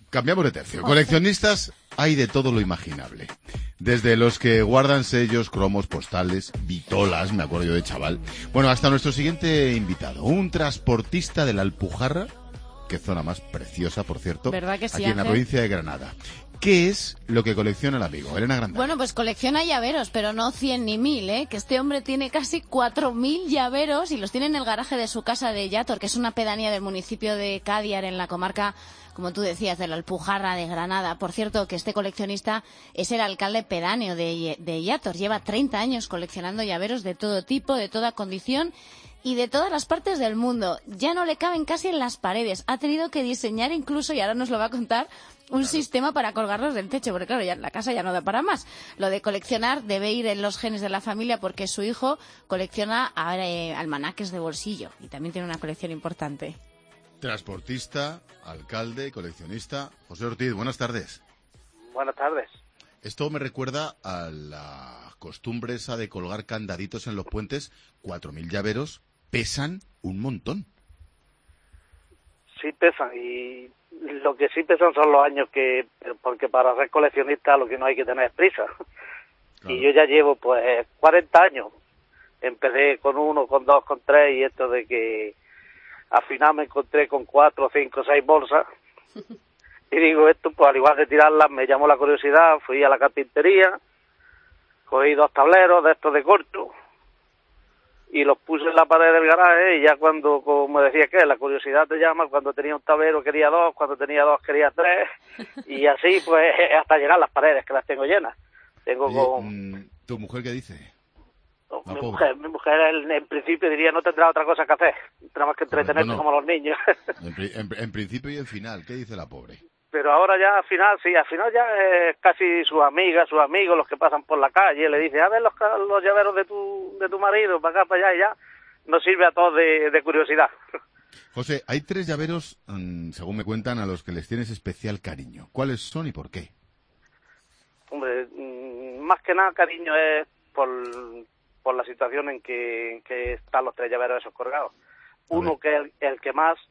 Cambiamos de tercio. Coleccionistas hay de todo lo imaginable. Desde los que guardan sellos, cromos, postales, vitolas, me acuerdo yo de chaval. Bueno, hasta nuestro siguiente invitado, un transportista de la Alpujarra, qué zona más preciosa, por cierto, ¿verdad que sí, aquí en la provincia de Granada. ¿Qué es lo que colecciona el amigo? Elena Grandal. Bueno, pues colecciona llaveros, pero no 100 ni 1000, ¿eh? Que este hombre tiene casi 4000 llaveros y los tiene en el garaje de su casa de Yator, que es una pedanía del municipio de Cádiar, en la comarca, como tú decías, de la Alpujarra de Granada. Por cierto, que este coleccionista es el alcalde pedáneo de Yator. Lleva 30 años coleccionando llaveros de todo tipo, de toda condición y de todas las partes del mundo. Ya no le caben casi en las paredes. Ha tenido que diseñar incluso, y ahora nos lo va a contar, un sistema para colgarlos del techo, porque claro, ya la casa ya no da para más. Lo de coleccionar debe ir en los genes de la familia, porque su hijo colecciona almanaques de bolsillo y también tiene una colección importante. Transportista, alcalde, coleccionista. José Ortiz, buenas tardes. Buenas tardes. Esto me recuerda a la costumbre esa de colgar candaditos en los puentes. 4000 llaveros pesan un montón. Sí pesan, y lo que sí pesan son los años porque para ser coleccionista lo que no hay que tener es prisa. Claro. Y yo ya llevo pues 40 años. Empecé con 1, con 2, con 3, y esto de que al final me encontré con 4, 5, 6 bolsas. Y digo, esto pues al igual de tirarlas me llamó la curiosidad, fui a la carpintería, cogí 2 tableros de estos de corcho y los puse en la pared del garaje, y ya cuando, como decía que la curiosidad te llama, cuando tenía un tablero quería 2, cuando tenía 2 quería 3, y así pues hasta llenar las paredes, que las tengo llenas. Tengo Oye, ¿tu mujer qué dice? Mi mujer en principio diría no tendrá otra cosa que hacer, nada más que entretenerse como los niños. En principio y en final, ¿qué dice la pobre? Pero ahora ya al final ya es casi sus amigas, sus amigos, los que pasan por la calle, le dice, a ver los llaveros de tu marido, para acá, para allá, y ya nos sirve a todos de curiosidad. José, hay 3 llaveros, según me cuentan, a los que les tienes especial cariño. ¿Cuáles son y por qué? Hombre, más que nada cariño es por la situación en que están los 3 llaveros esos colgados. Uno que es el que más...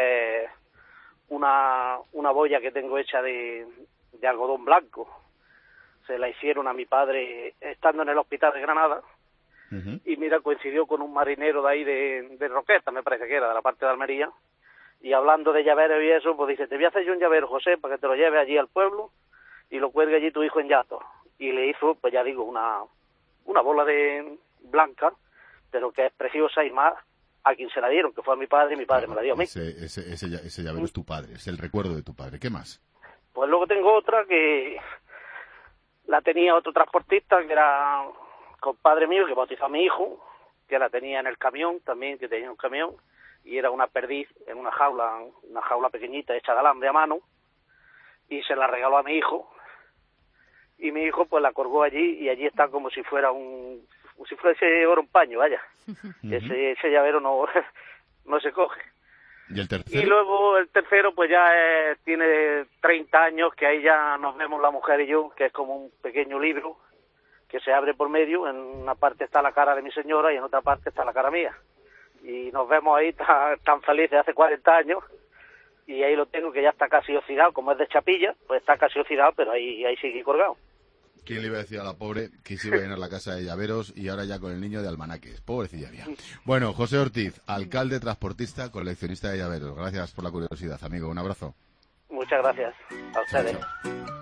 una boya que tengo hecha de algodón blanco. Se la hicieron a mi padre estando en el hospital de Granada. Uh-huh. Y mira, coincidió con un marinero de ahí de Roqueta, me parece que era, de la parte de Almería. Y hablando de llaveros y eso, pues dice, te voy a hacer yo un llavero, José, para que te lo lleve allí al pueblo y lo cuelgue allí tu hijo en Yator. Y le hizo, pues ya digo, una bola de blanca, pero que es preciosa, y más a quien se la dieron, que fue a mi padre, y mi padre me la dio a mí. Ese llavero es tu padre, es el recuerdo de tu padre. ¿Qué más? Pues luego tengo otra que la tenía otro transportista, que era compadre mío, que bautizó a mi hijo, que la tenía en el camión también, que tenía un camión, y era una perdiz en una jaula pequeñita hecha de alambre a mano, y se la regaló a mi hijo, y mi hijo pues la colgó allí, y allí está como si fuera si fuese oro en paño, vaya. Uh-huh. Ese llavero no se coge. ¿Y el tercero? Y luego el tercero pues ya tiene 30 años, que ahí ya nos vemos la mujer y yo, que es como un pequeño libro que se abre por medio. En una parte está la cara de mi señora y en otra parte está la cara mía. Y nos vemos ahí tan felices hace 40 años, y ahí lo tengo, que ya está casi oxidado, como es de chapilla, pues está casi oxidado, pero ahí sigue colgado. ¿Quién le iba a decir a la pobre que se iba a llenar la casa de llaveros y ahora ya con el niño de almanaques? Pobrecilla mía. Bueno, José Ortiz, alcalde, transportista, coleccionista de llaveros. Gracias por la curiosidad, amigo. Un abrazo. Muchas gracias. A ustedes. Chao.